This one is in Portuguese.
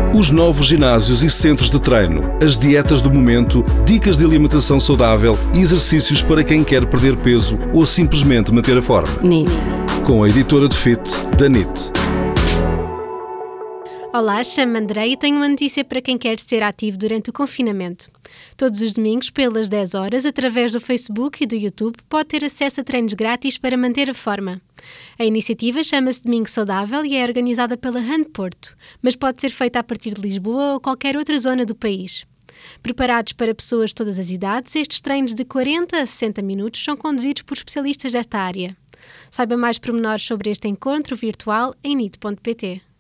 Os novos ginásios e centros de treino, as dietas do momento, dicas de alimentação saudável e exercícios para quem quer perder peso ou simplesmente manter a forma. NIT. Com a editora de Fit, da NIT. Olá, chamo-me Andrei e tenho uma notícia para quem quer ser ativo durante o confinamento. Todos os domingos, pelas 10 horas, através do Facebook e do YouTube, pode ter acesso a treinos grátis para manter a forma. A iniciativa chama-se Domingo Saudável e é organizada pela Hand Porto, mas pode ser feita a partir de Lisboa ou qualquer outra zona do país. Preparados para pessoas de todas as idades, estes treinos de 40 a 60 minutos são conduzidos por especialistas desta área. Saiba mais pormenores sobre este encontro virtual em nit.pt.